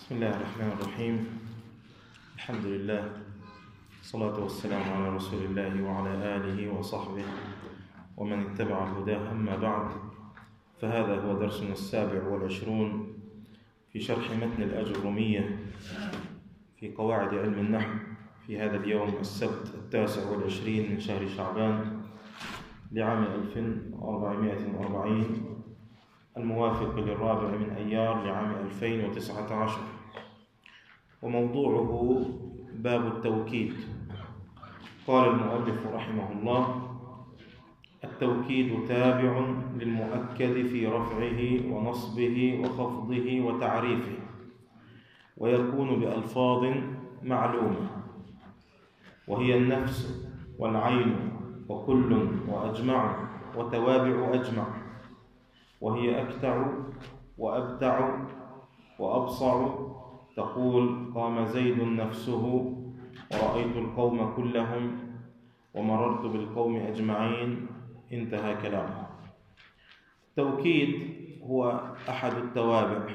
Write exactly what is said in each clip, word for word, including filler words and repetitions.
بسم الله الرحمن الرحيم. الحمد لله، الصلاة والسلام على رسول الله وعلى آله وصحبه ومن اتبع هداه. أما بعد، فهذا هو درسنا السابع والعشرون في شرح متن الأجرمية في قواعد علم النحو في هذا اليوم السبت التاسع والعشرين من شهر شعبان لعام ألف وأربعمائة وأربعين الموافق للرابع من أيار لعام ألفين وتسعة عشر، وموضوعه باب التوكيد. قال المؤلف رحمه الله: التوكيد تابع للمؤكد في رفعه ونصبه وخفضه وتعريفه، ويكون بألفاظ معلومة، وهي النفس والعين وكل وأجمع وتوابع أجمع، وهي أكتع وأبتع وأبصع. تقول: قام زيد نفسه، ورأيت القوم كلهم، ومررت بالقوم أجمعين. انتهى كلامه. التوكيد هو أحد التوابع،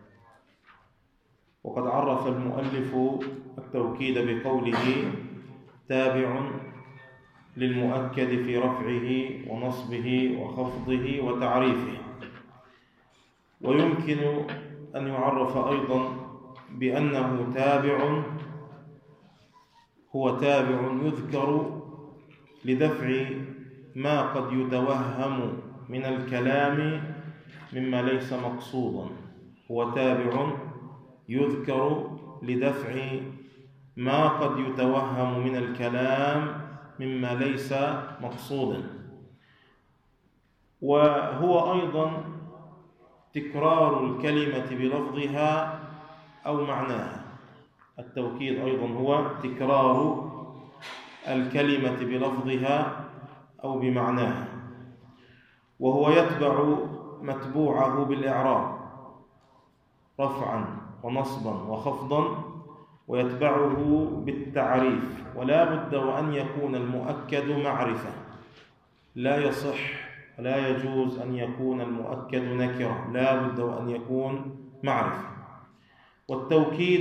وقد عرف المؤلف التوكيد بقوله: تابع للمؤكد في رفعه ونصبه وخفضه وتعريفه. ويمكن أن يعرف أيضا بأنه تابع هو تابع يذكر لدفع ما قد يتوهم من الكلام مما ليس مقصودا. هو تابع يذكر لدفع ما قد يتوهم من الكلام مما ليس مقصودا. وهو أيضا تكرار الكلمة بلفظها أو معناها. التوكيد أيضا هو تكرار الكلمة بلفظها أو بمعناها، وهو يتبع متبوعه بالإعراب رفعا ونصبا وخفضا، ويتبعه بالتعريف. ولا بد وأن يكون المؤكد معرفة، لا يصح ولا يجوز أن يكون المؤكد نكرة، لا بد وأن يكون معرفة. والتوكيد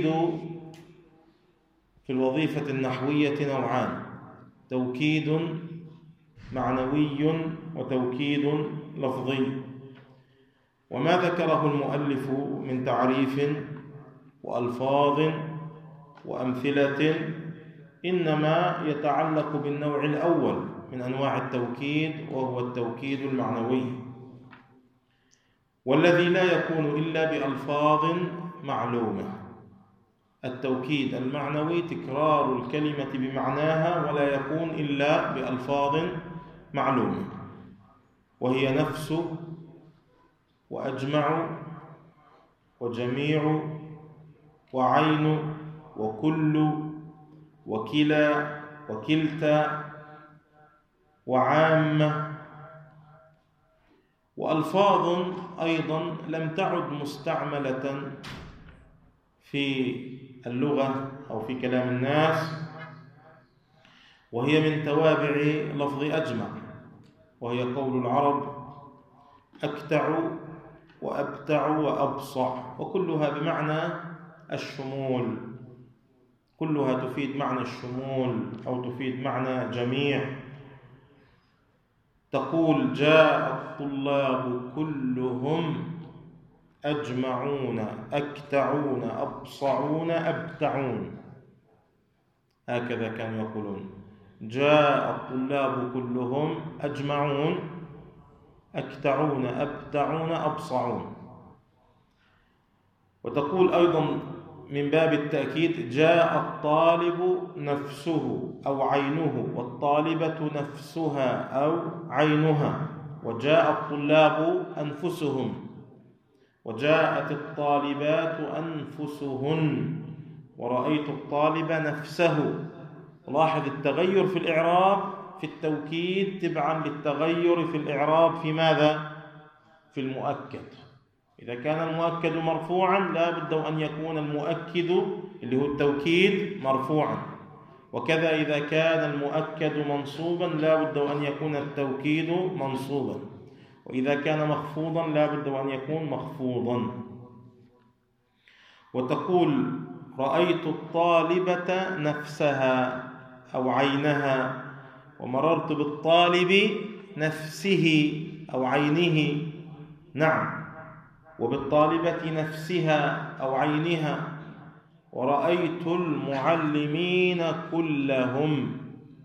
في الوظيفة النحوية نوعان: توكيد معنوي وتوكيد لفظي. وما ذكره المؤلف من تعريف وألفاظ وأمثلة إنما يتعلق بالنوع الأول من أنواع التوكيد، وهو التوكيد المعنوي، والذي لا يكون إلا بألفاظ معلومة. التوكيد المعنوي تكرار الكلمة بمعناها، ولا يكون إلا بألفاظ معلومة، وهي نفس وأجمع وجميع وعين وكل وكلا وكلتا وعامة. وألفاظ أيضا لم تعد مستعملة في اللغة أو في كلام الناس، وهي من توابع لفظ أجمع، وهي قول العرب: أكتع وأبتع وأبصع، وكلها بمعنى الشمول، كلها تفيد معنى الشمول أو تفيد معنى جميع. تقول: جاء الطلاب كلهم أجمعون أكتعون أبصعون أبتعون. هكذا كانوا يقولون: جاء الطلاب كلهم أجمعون أكتعون أبتعون أبصعون. وتقول أيضا من باب التأكيد: جاء الطالب نفسه أو عينه، والطالبة نفسها أو عينها. وجاء الطلاب أنفسهم، وجاءت الطالبات أنفسهن، ورأيت الطالب نفسه. لاحظ التغير في الإعراب في التوكيد تبعا للتغير في الإعراب في ماذا؟ في المؤكد. إذا كان المؤكد مرفوعا لا بد أن يكون المؤكد اللي هو التوكيد مرفوعا، وكذا إذا كان المؤكد منصوبا لا بد أن يكون التوكيد منصوبا، وإذا كان مخفوضا لا بد أن يكون مخفوضا. وتقول رأيت الطالبة نفسها أو عينها، ومررت بالطالب نفسه أو عينه. نعم، وبالطالبة نفسها أو عينها. ورأيت المعلمين كلهم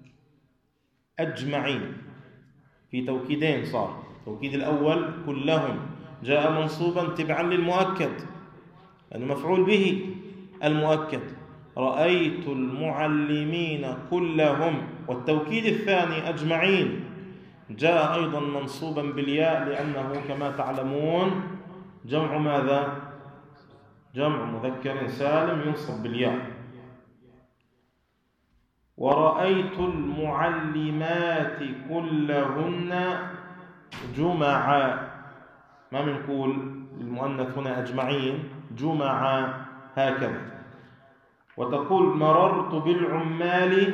أجمعين، في توكيدين صار. التوكيد الأول كلهم جاء منصوبا تبعا للمؤكد لأنه مفعول به المؤكد، رأيت المعلمين كلهم. والتوكيد الثاني أجمعين جاء أيضا منصوبا بالياء لأنه كما تعلمون جمع ماذا؟ جمع مذكر سالم ينصب بالياء. ورأيت المعلمات كلهن جمعا، ما بنقول المؤنث هنا أجمعين، جمعا هكذا. وتقول مررت بالعمال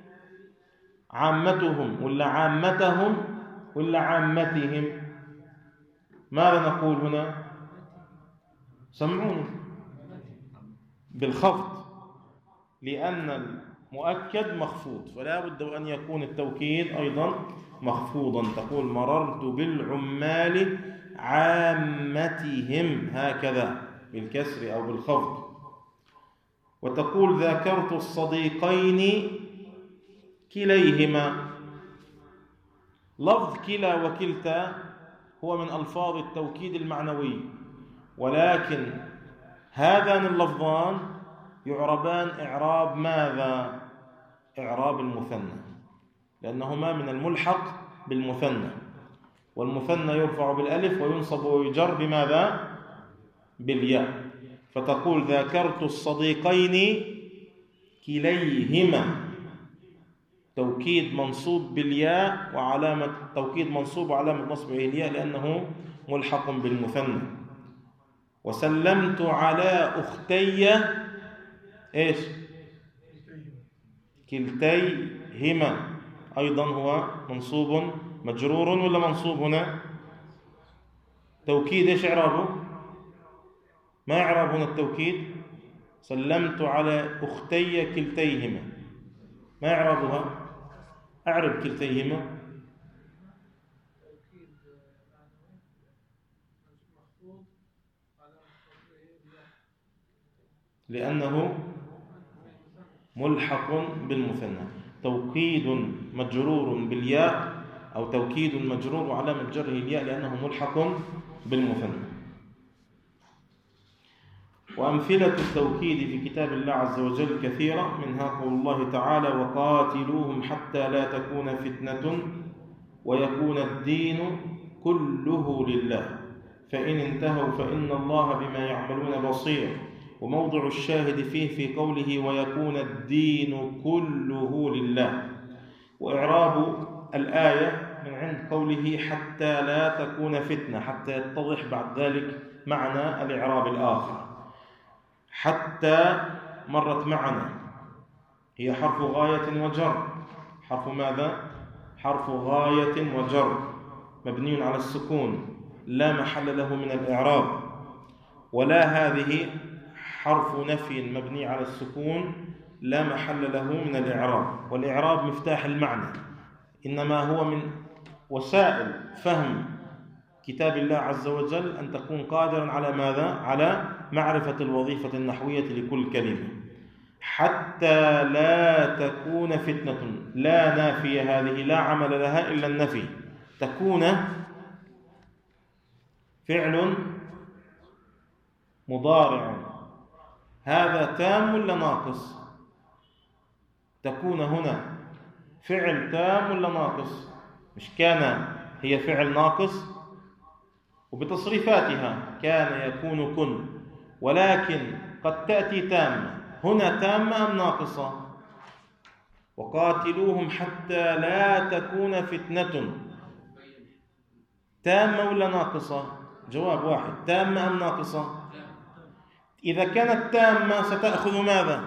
عامتهم ولا عامتهم ولا عامتهم. ماذا نقول هنا؟ سمعوني، بالخفض، لأن المؤكد مخفوض، فلا بد أن يكون التوكيد أيضا مخفوضا. تقول مررت بالعمال عامتهم هكذا بالكسر أو بالخفض. وتقول ذكرت الصديقين كليهما. لفظ كلا وكلتا هو من ألفاظ التوكيد المعنوي، ولكن هذان اللفظان يعربان إعراب ماذا؟ إعراب المثنى، لأنهما من الملحق بالمثنى، والمثنى يرفع بالألف وينصب ويجر بماذا؟ بالياء. فتقول ذكرت الصديقين كليهما، توكيد منصوب بالياء، وعلامة توكيد منصوب وعلامة نصبه الياء لأنه ملحق بالمثنى. وسلمت على أختي إيش؟ كلتيهما، أيضا هو منصوب مجرور ولا منصوب هنا؟ توكيد إيش إعرابه؟ ما إعراب هنا التوكيد؟ سلمت على أختي كلتيهما، ما إعرابها؟ أعرب كلتيهما. لأنه ملحق بالمثنى. توكيد مجرور بالياء أو توكيد مجرور وعلامة جره الياء لأنه ملحق بالمثنى. وأمثلة التوكيد في كتاب الله عز وجل كثيرة، منها قول الله تعالى وقاتلوهم حتى لا تكون فتنة ويكون الدين كله لله فإن انتهوا فإن الله بما يعملون بصير. وموضع الشاهد فيه في قوله ويكون الدين كله لله. وإعراب الآية من عند قوله حتى لا تكون فتنة، حتى يتضح بعد ذلك معنى الإعراب الآخر. حتى مرت معنا، هي حرف غاية وجر. حرف ماذا؟ حرف غاية وجر مبني على السكون لا محل له من الإعراب. ولا هذه حرف نفي مبني على السكون لا محل له من الإعراب. والإعراب مفتاح المعنى، إنما هو من وسائل فهم كتاب الله عز وجل أن تكون قادرا على ماذا؟ على معرفة الوظيفة النحوية لكل كلمة. حتى لا تكون فتنة، لا نافية، هذه لا عمل لها إلا النفي. تكون فعل مضارع، هذا تام ولا ناقص؟ تكون هنا فعل تام ولا ناقص؟ مش كان هي فعل ناقص وبتصريفاتها كان يكون كن، ولكن قد تأتي تامة. هنا تامة أم ناقصة؟ وقاتلوهم حتى لا تكون فتنة، تامة ولا ناقصة؟ جواب واحد، تامة أم ناقصة؟ إذا كانت تامة ستأخذ ماذا؟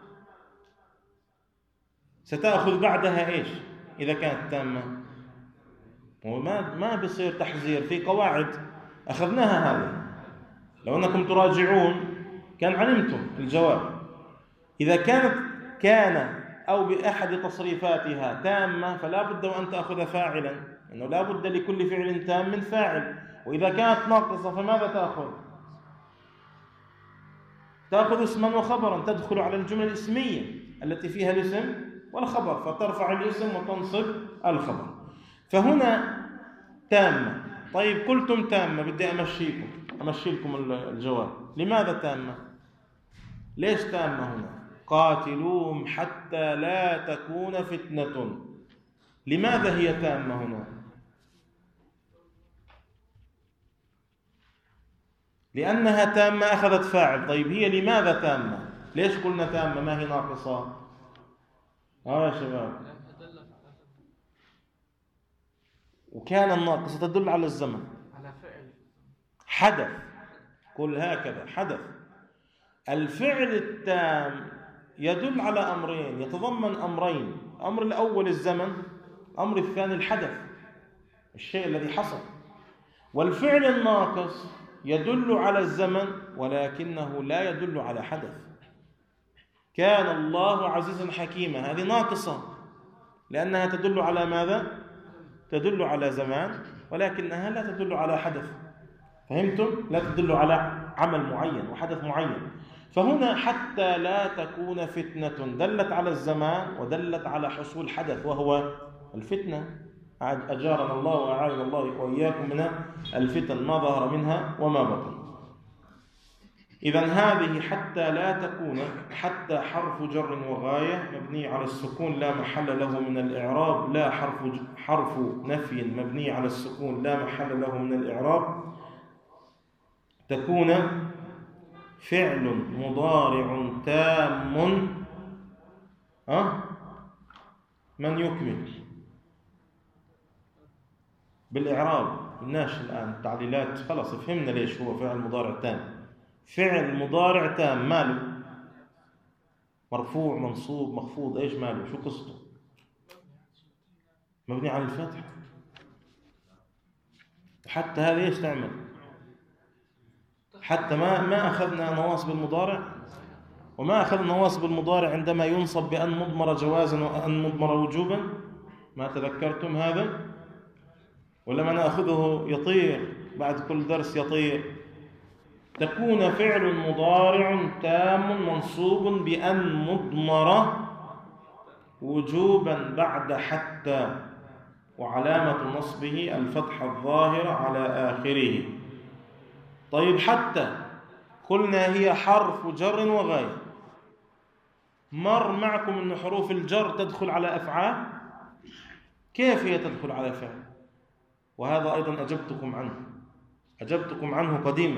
ستأخذ بعدها إيش إذا كانت تامة؟ وما ما بيصير تحذير، في قواعد أخذناها هذه. لو أنكم تراجعون كان علمتم الجواب. إذا كانت كان أو بأحد تصريفاتها تامة فلا بد وأن تأخذ فاعلا، إنه لا بد لكل فعل تام من فاعل. وإذا كانت ناقصة فماذا تأخذ؟ تأخذ اسما وخبرا، تدخل على الجملة الاسمية التي فيها الاسم والخبر، فترفع الاسم وتنصب الخبر. فهنا تامة. طيب قلتم تامة، بدي أمشيكم أمشي لكم الجواب. لماذا تامة؟ ليش تامة هنا؟ قاتلوهم حتى لا تكون فتنة. لماذا هي تامة هنا؟ لأنها تامة أخذت فاعل. طيب هي لماذا تامة؟ ليش قلنا تامة ما هي ناقصة؟ آه يا شباب، وكان الناقصة تدل على الزمن، على فعل حدث. قل هكذا حدث. الفعل التام يدل على أمرين، يتضمن أمرين: أمر الأول الزمن، أمر الثاني الحدث، الشيء الذي حصل. والفعل الناقص يدل على الزمن ولكنه لا يدل على حدث. كان الله عزيزا حكيما، هذه ناقصة لأنها تدل على ماذا؟ تدل على زمان ولكنها لا تدل على حدث. فهمتم؟ لا تدل على عمل معين وحدث معين. فهنا حتى لا تكون فتنة دلت على الزمان ودلت على حصول حدث وهو الفتنة. أجارنا الله وأعاذنا الله وإياكم من الفتن ما ظهر منها وما بطن. إذن هذه حتى لا تكون، حتى حرف جر وغاية مبني على السكون لا محل له من الإعراب، لا حرف حرف نفي مبني على السكون لا محل له من الإعراب، تكون فعل مضارع تام. أه؟ من يكمل بالإعراب؟ الناش الآن التعليلات خلاص فهمنا ليش هو فعل مضارع تام. فعل مضارع تام ماله؟ مرفوع منصوب مخفوض، ايش ماله؟ شو قصته؟ مبني على الفتح. حتى هذا ايش تعمل؟ حتى ما ما اخذنا نواصب المضارع، وما اخذنا نواصب المضارع عندما ينصب بأن مضمر جوازا وأن مضمر وجوبا. ما تذكرتم هذا؟ ولما ناخذه يطير بعد كل درس يطير. تكون فعل مضارع تام منصوب بأن مضمر وجوبا بعد حتى، وعلامة نصبه الفتحة الظاهرة على آخره. طيب حتى قلنا هي حرف جر وغاية. مر معكم أن حروف الجر تدخل على أفعال؟ كيف هي تدخل على فعل؟ وهذا أيضا أجبتكم عنه أجبتكم عنه قديما.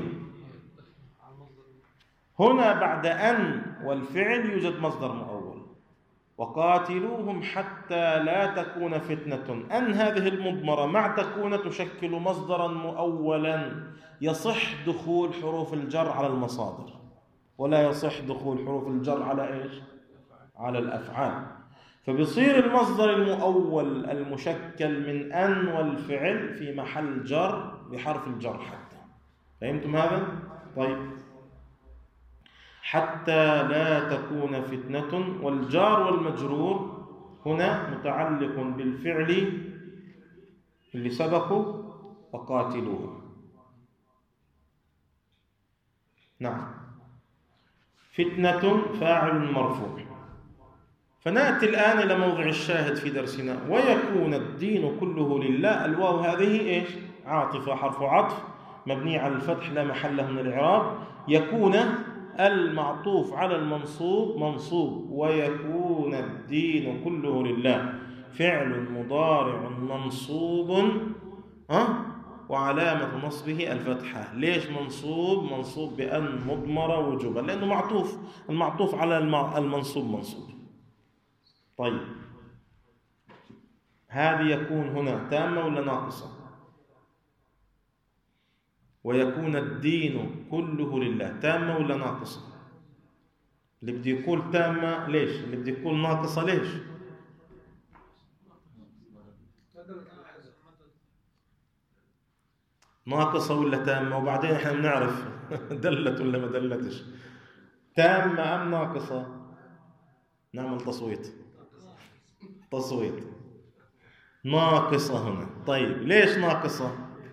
هنا بعد أن والفعل يوجد مصدر مؤول، وقاتلوهم حتى لا تكون فتنة. أن هذه المضمرة مع تكون تشكل مصدرا مؤولا يصح دخول حروف الجر على المصادر، ولا يصح دخول حروف الجر على إيش؟ على الأفعال. فبصير المصدر المؤول المشكل من أن والفعل في محل جر بحرف الجر حتى. فهمتم هذا؟ طيب حتى لا تكون فتنة، والجار والمجرور هنا متعلق بالفعل اللي سبقه وقاتلوه. نعم، فتنة فاعل مرفوع. فنأتي الآن إلى موضع الشاهد في درسنا: ويكون الدين كله لله. الواو هذه إيش؟ عاطفة، حرف عطف مبني على الفتح لا محل له من الإعراب. يكون المعطوف على المنصوب منصوب، ويكون الدين كله لله فعل مضارع منصوب ها وعلامة نصبه الفتحة. ليش منصوب؟ منصوب بأن مضمر وجوبا، لأنه معطوف، المعطوف على المنصوب منصوب. طيب هذه يكون هنا تامة ولا ناقصة؟ ويكون الدين كله لله تامة ولا ناقصة؟ اللي بدي يقول تامة ليش؟ اللي بدي يقول ناقصة ليش؟ ناقصة ولا تامة؟ وبعدين احنا بنعرف دلت ولا ما دلتش. تامة أم ناقصة؟ نعمل تصويت. تصويت. ناقصة هنا. طيب ليش ناقصة؟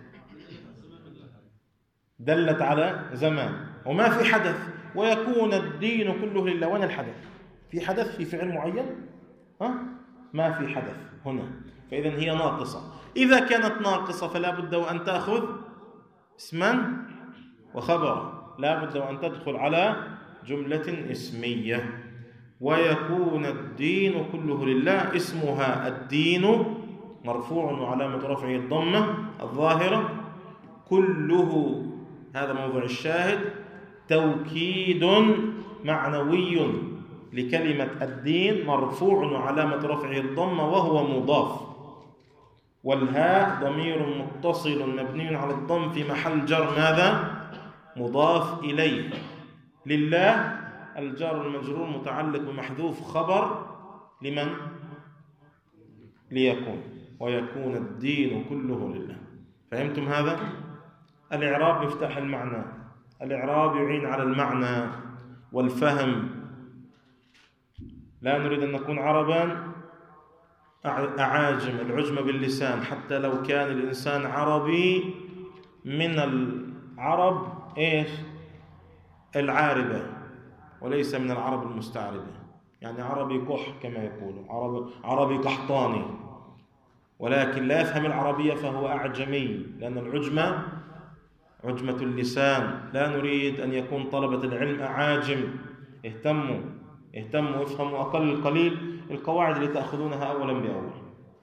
دلت على زمان وما في حدث، ويكون الدين كله لله. وين الحدث؟ في حدث في فعل معين؟ ها؟ ما في حدث هنا، فإذا هي ناقصة. إذا كانت ناقصة فلا بد وأن تأخذ اسما وخبرا، لا بد وأن تدخل على جملة اسمية. ويكون الدين كله لله، اسمها الدين مرفوع وعلامة رفعه الضمة الظاهرة، كله هذا موضع الشاهد، توكيد معنوي لكلمة الدين مرفوع وعلامة رفعه الضمة وهو مضاف، والهاء ضمير متصل مبني على الضم في محل جر ماذا؟ مضاف إليه. لله الجار المجرور متعلق بمحذوف خبر لمن؟ ليكون. ويكون الدين كله لله. فهمتم هذا؟ الإعراب مفتاح المعنى، الإعراب يعين على المعنى والفهم. لا نريد أن نكون عربا أعاجم، العجم باللسان، حتى لو كان الإنسان عربي من العرب إيش؟ العاربة، وليس من العرب المستعربة، يعني عربي كح كما يقولون، عربي, عربي قحطاني، ولكن لا يفهم العربية فهو أعجمي، لأن العجمة عجمة اللسان. لا نريد أن يكون طلبة العلم أعاجم. اهتموا اهتموا افهموا أقل القليل القواعد اللي تأخذونها أولا بأول.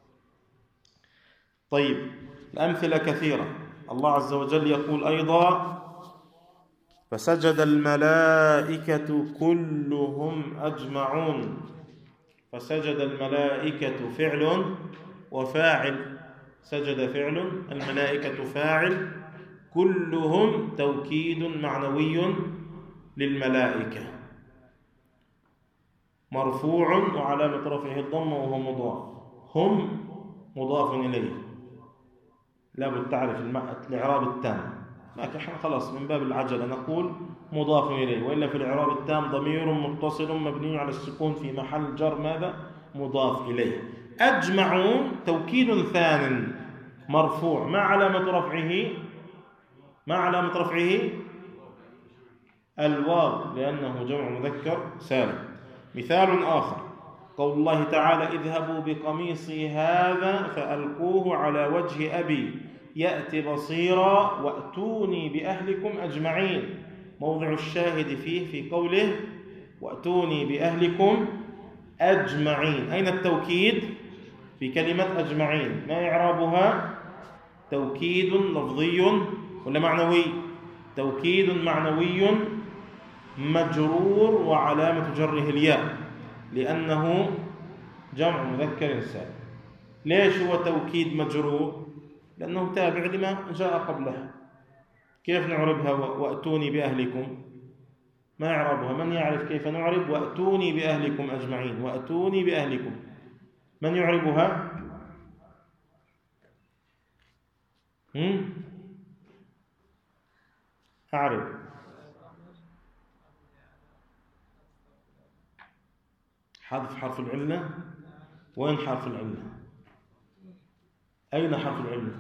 طيب الأمثلة كثيرة. الله عز وجل يقول أيضا: فسجد الملائكة كلهم أجمعون. فسجد الملائكة فعل وفاعل، سجد فعل، الملائكة فاعل، كلهم توكيد معنوي للملائكة، مرفوع وعلامة رفعه الضمة وهو مضاف، هم مضاف إليه. لابد تعرف الإعراب التام، لكن احنا خلاص من باب العجلة نقول مضاف إليه، وإلا في الإعراب التام ضمير متصل مبني على السكون في محل جر ماذا؟ مضاف إليه. أجمعون توكيد ثان مرفوع، ما علامة رفعه؟ ما علامة رفعه؟ الواو، لأنه جمع مذكر سالم. مثال آخر قول الله تعالى: اذهبوا بقميصي هذا فألقوه على وجه أبي يأتي بصيرا وأتوني بأهلكم أجمعين. موضع الشاهد فيه في قوله وأتوني بأهلكم أجمعين. أين التوكيد في كلمة أجمعين؟ ما إعرابها؟ توكيد لفظي ولا معنوي؟ توكيد معنوي مجرور وعلامة جره الياء، لأنه جمع مذكر سالم. ليش هو توكيد مجرور؟ لأنه تابع لما جاء قبله. كيف نعربها وأتوني بأهلكم؟ ما يعربها؟ من يعرف كيف نعرب وأتوني بأهلكم أجمعين؟ وأتوني بأهلكم من يعربها؟ هم؟ أعرف. حذف حرف العلة. وين حرف العلة؟ أين حرف العلة؟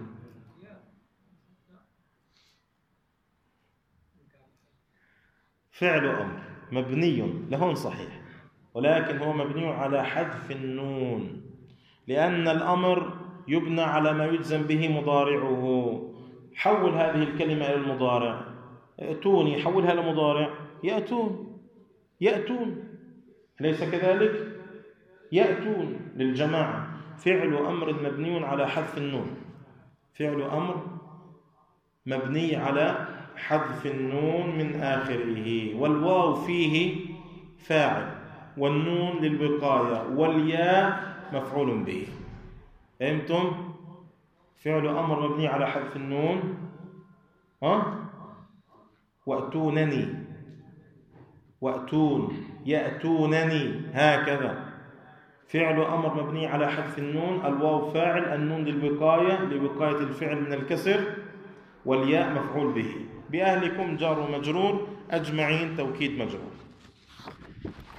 فعل أمر مبني لهون صحيح، ولكن هو مبني على حذف النون، لأن الأمر يبنى على ما يجزم به مضارعه. حول هذه الكلمة إلى المضارع. ائتوني حولها إلى مضارع، يأتون. يأتون أليس كذلك؟ يأتون للجماعة. فعل أمر مبني على حذف النون. فعل أمر مبني على حذف النون من آخره، والواو فيه فاعل، والنون للوقاية، والياء مفعول به. فهمتم؟ فعل أمر مبني على حذف النون. ها؟ وأتونني، وأتون، يأتونني، هكذا. فعل أمر مبني على حذف النون، الواو فاعل، النون للوقاية لوقاية الفعل من الكسر، والياء مفعول به. بأهلكم جار ومجرور، أجمعين توكيد مجرور.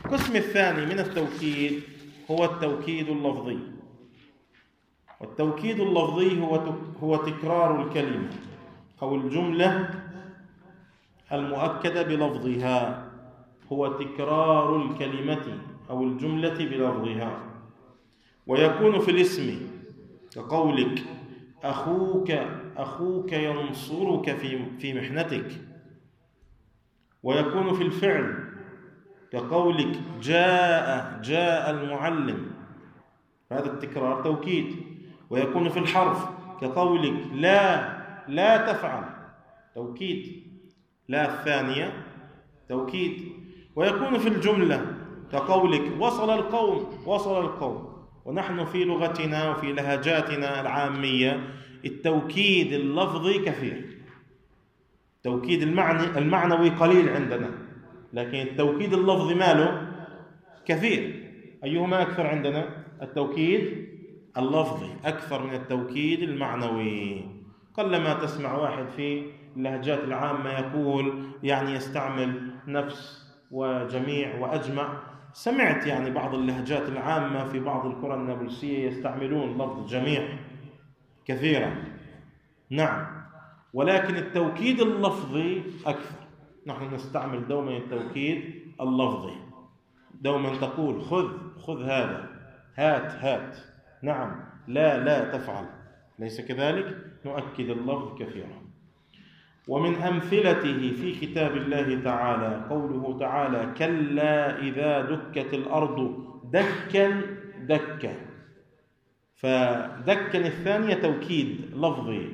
القسم الثاني من التوكيد هو التوكيد اللفظي. والتوكيد اللفظي هو هو تكرار الكلمة أو الجملة المؤكدة بلفظها، هو تكرار الكلمة أو الجملة بلفظها. ويكون في الاسم كقولك أخوك أخوك ينصرك في في محنتك. ويكون في الفعل كقولك جاء جاء المعلم، هذا التكرار توكيد. ويكون في الحرف كقولك لا لا تفعل، توكيد، لا الثانية توكيد. ويكون في الجملة كقولك وصل القوم وصل القوم. ونحن في لغتنا وفي لهجاتنا العامية التوكيد اللفظي كثير، التوكيد المعني المعنوي قليل عندنا، لكن التوكيد اللفظي ماله كثير. أيهما أكثر عندنا؟ التوكيد اللفظي أكثر من التوكيد المعنوي. قلما تسمع واحد في اللهجات العامة يقول يعني يستعمل نفس وجميع وأجمع. سمعت يعني بعض اللهجات العامة في بعض القرى النابلسية يستعملون لفظ جميع كثيرا، نعم، ولكن التوكيد اللفظي أكثر. نحن نستعمل دوما التوكيد اللفظي، دوما تقول خذ خذ هذا، هات هات، نعم، لا لا تفعل، ليس كذلك؟ نؤكد اللفظ كثيرا. ومن أمثلته في كتاب الله تعالى قوله تعالى كلا إذا دكت الأرض دكا دكا، فدكا الثانية توكيد لفظي.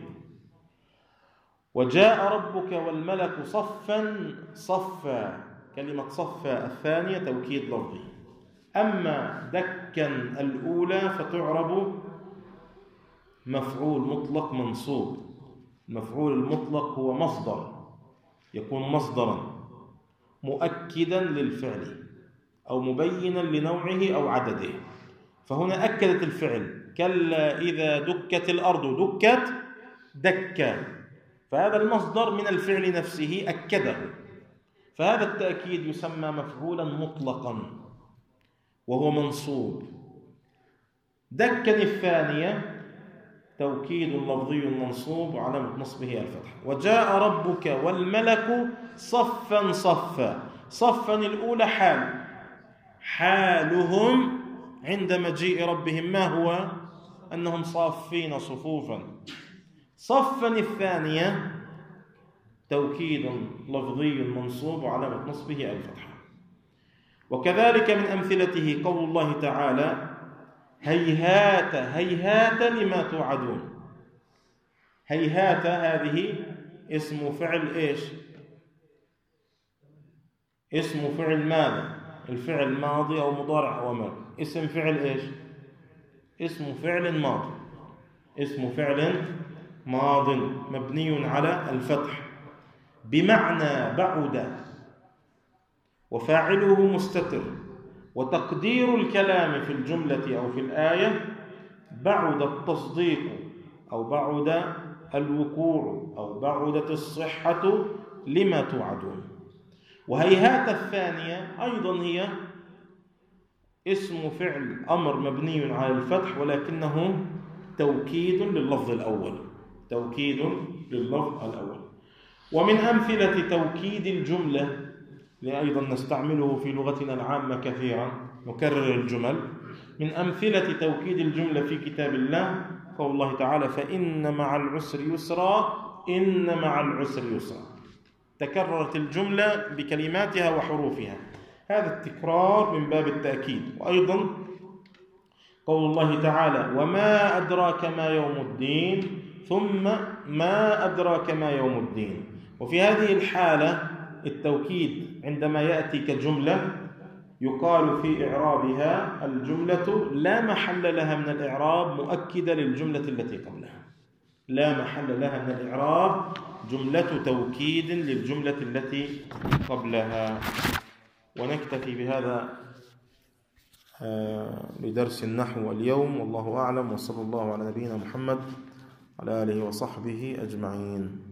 وجاء ربك والملك صفا صفا، كلمة صفا الثانية توكيد لفظي. أما دكا الأولى فتعرب مفعول مطلق منصوب. المفعول المطلق هو مصدر، يكون مصدرا مؤكدا للفعل أو مبينا لنوعه أو عدده. فهنا أكدت الفعل كلا إذا دكت الأرض دكت دكا، فهذا المصدر من الفعل نفسه أكده، فهذا التأكيد يسمى مفعولا مطلقا وهو منصوب. دكا الثانية توكيد لفظي منصوب وعلامة نصبه الفتح. وجاء ربك والملك صفا صفا، صفا الأولى حال، حالهم عند مجيء ربهم ما هو؟ أنهم صافين صفوفا. صفا الثانية توكيد لفظي منصوب وعلامة نصبه الفتح. وكذلك من أمثلته قول الله تعالى هيهات هيهات لما توعدون. هيهات هذه اسم فعل إيش؟ اسم فعل ماذا؟ الفعل ماضي أو مضارع أو أمر. اسم فعل إيش؟ اسم فعل ماضي، اسم فعل ماض مبني على الفتح بمعنى بعد، وفاعله مستتر. وتقدير الكلام في الجملة أو في الآية بعد التصديق أو بعد الوقوع أو بعدت الصحة لما توعدون. وهيهات الثانية أيضا هي اسم فعل أمر مبني على الفتح ولكنه توكيد لللفظ الأول، توكيد لللفظ الأول. ومن أمثلة توكيد الجملة أيضا نستعمله في لغتنا العامة كثيرا، نكرر الجمل. من أمثلة توكيد الجملة في كتاب الله قول الله تعالى فإن مع العسر يسرا، إن مع العسر يسرا، تكررت الجملة بكلماتها وحروفها، هذا التكرار من باب التأكيد. وأيضا قول الله تعالى وما أدراك ما يوم الدين، ثم ما أدراك ما يوم الدين. وفي هذه الحالة التوكيد عندما يأتي كجملة يقال في إعرابها الجملة لا محل لها من الإعراب مؤكدة للجملة التي قبلها، لا محل لها من الإعراب، جملة توكيد للجملة التي قبلها. ونكتفي بهذا لدرس النحو اليوم، والله أعلم، وصلى الله على نبينا محمد وعلى آله وصحبه أجمعين.